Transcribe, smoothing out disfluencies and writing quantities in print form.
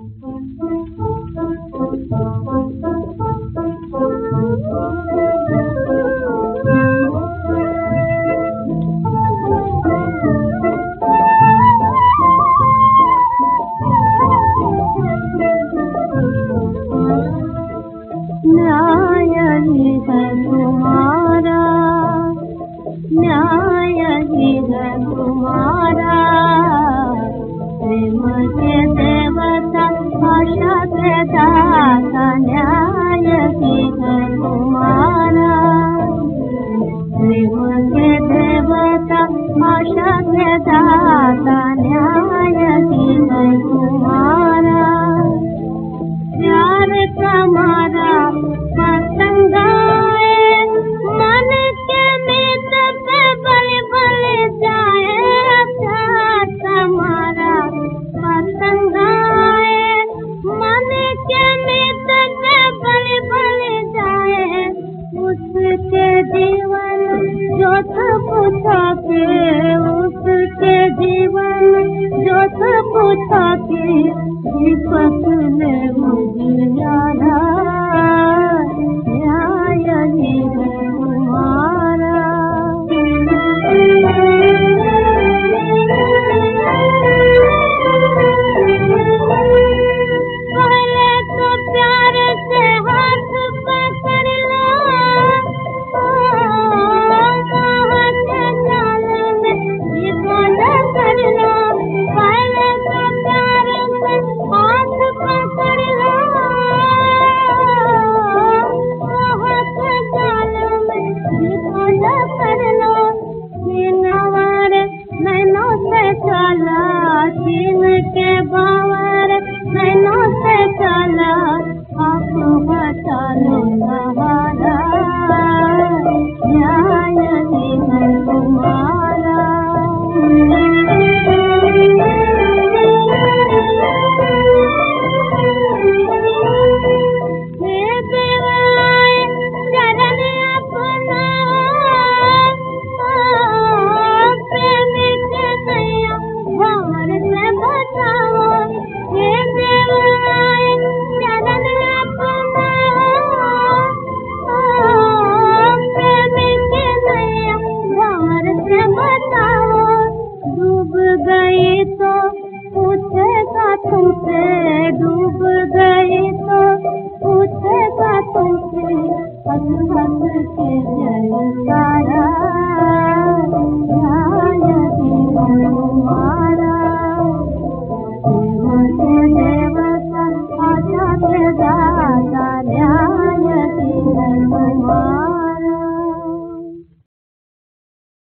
न्याय ही है तुम्हारा, न्याय ही है तुम्हारा, प्रेम के देवता आशा के दाता, न्याय ही है तुम्हारा, प्रेम के देवता आशा के दाता, न्याय ही है तुम्हारा। प्यार तुम्हारा पसंद आए, मन के मीत पे बल बल जाए। प्यार तुम्हारा पसंद आए, मन के मीत पे बल बल जाए। उसके जीवन जोत पूछा के, उसके जीवन जोत पूछा के,